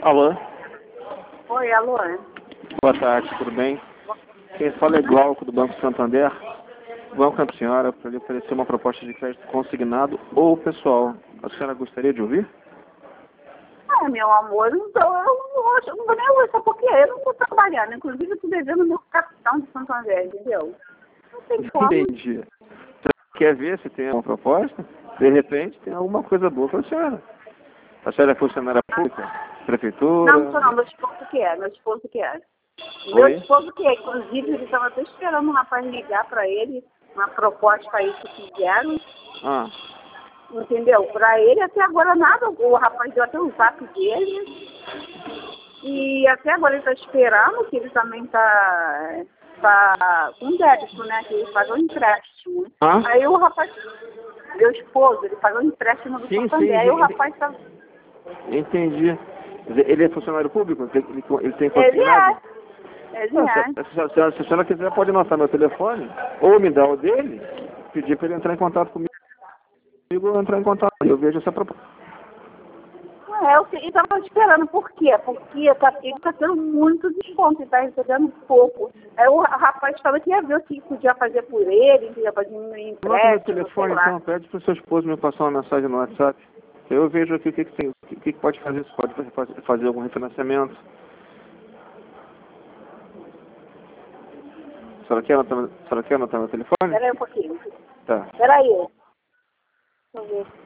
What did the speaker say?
Alô? Oi, alô? Boa tarde, tudo bem? Quem fala é Glauco, do Banco Santander. Vamos com a senhora para lhe oferecer uma proposta de crédito consignado ou pessoal. A senhora gostaria de ouvir? Ah, meu amor, então eu não vou nem ouvir, porque eu não vou trabalhar, né? Inclusive eu estou devendo meu cartão de Santander, entendeu? Não tem como. Entendi. Você quer ver se tem uma proposta? De repente tem alguma coisa boa para a senhora. A senhora é funcionária pública? Prefeitura? Não, não, meu esposo que é, meu esposo que é. Meu Oi? esposo que é, inclusive, ele estava até esperando um rapaz ligar para ele, uma proposta aí que fizeram, Ah, entendeu? Para ele, até agora nada, o rapaz deu até o zap dele, e até agora ele está esperando, que ele também está com débito, né? Que ele pagou um empréstimo. ah? Aí o rapaz, meu esposo, ele pagou um empréstimo do Sim, Santander, aí o rapaz está... entendi. Ele é funcionário público? Ele tem Ele consignado? é, ele é. Se a senhora quiser, pode anotar meu telefone, ou me dar o dele, pedir para ele entrar em contato comigo, ou entrar em contato. Eu vejo essa proposta. Eu estava esperando, por quê? Porque ele está tendo muito desconto, ele está recebendo pouco. Aí o rapaz falou que ia ver o que podia fazer por ele, que ia fazer um Anota meu empréstimo, sei telefone, lá. então, pede para o seu esposo me passar uma mensagem no WhatsApp. Eu vejo aqui o que tem, o que pode fazer, se pode fazer algum refinanciamento. A senhora quer anotar meu telefone? Espera aí um pouquinho. Tá. Espera aí. Deixa eu ver.